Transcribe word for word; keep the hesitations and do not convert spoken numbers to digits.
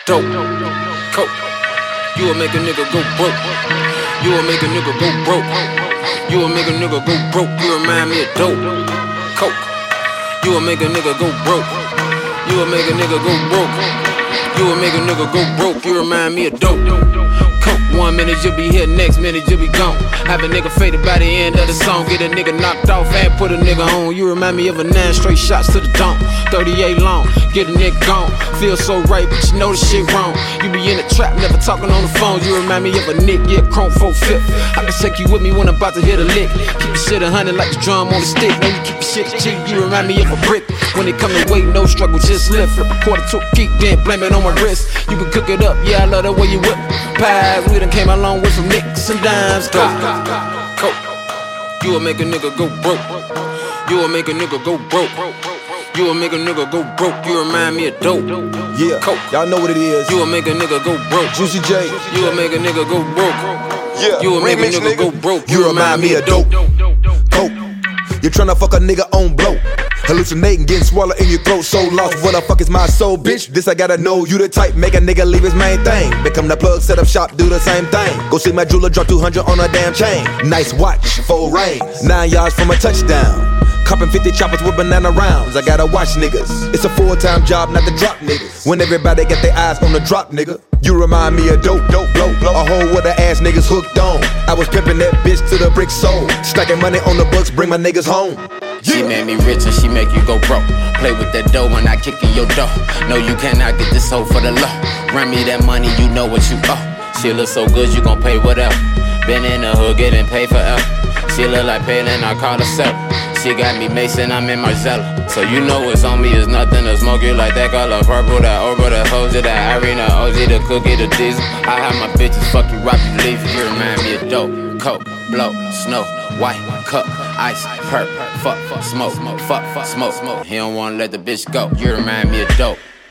dope, coke. You'll make a nigga go broke. You'll make a nigga go broke. You'll make a nigga go broke. You remind me of dope, coke. You'll make a nigga go broke. You'll make a nigga go broke. You'll make a nigga go broke. You remind me of dope, coke. One minute you'll be here, next minute you'll be gone. Have a nigga faded by the end of the song. Get a nigga knocked off and put a nigga on. You remind me of a nine straight shots to the dome. thirty-eight long, get a nigga gone. Feel so right, but you know the shit wrong. You be in the trap, never talking on the phone. You remind me of a nick, yeah, chrome four fifth. I can take you with me when I'm about to hit a lick. Keep your shit a hundred like the drum on the stick. Now you keep your shit G, you remind me of a brick. When it come to weight, no struggle, just lift. Flip a quarter to a geek, then blame it on my wrist. You can cook it up, yeah, I love the way you whip pies. We done came a long way from nicks and dimes. Go, coke. You'll make a nigga go broke. You'll make a nigga go broke. You'll make a nigga go broke. You remind me of dope. Yeah, coke. Y'all know what it is. You'll make a nigga go broke. Juicy J. You'll make a nigga go broke. Yeah, you'll make a nigga, nigga go broke. You remind me of dope. Coke. You're tryna fuck a nigga on blow. Hallucinating, getting swallowed in your throat. So lost, what the fuck is my soul, bitch? This I gotta know. You the type, make a nigga leave his main thing. Become the plug, set up shop, do the same thing. Go see my jeweler, drop two hundred on a damn chain. Nice watch, full range, nine yards from a touchdown. Copping fifty choppers with banana rounds. I gotta watch niggas. It's a full-time job, not to drop niggas. When everybody got their eyes on the drop, nigga. You remind me of dope, dope, blow, blow. A hole where the ass niggas hooked on. I was pimping that bitch to the brick soul. Stacking money on the books, bring my niggas home. She made me rich and she make you go broke. Play with that dough when I kick in your door. No, you cannot get this hoe for the low. Run me that money, you know what you owe. She look so good, you gon' pay whatever. Been in the hood, getting paid forever. She look like Palin, I call her Sarah. She got me Mason, I'm in Marcella. So you know what's on me is nothing to smoke you like that color purple, that Oprah, that Hosey, that Irina, O G, the cookie, the diesel. I have my bitches fuck you, rock you, leave you. You remind me of dope, coke, blow, snow, white, cup, ice, perp, fuck, smoke, fuck, smoke, smoke. He don't wanna let the bitch go. You remind me of dope.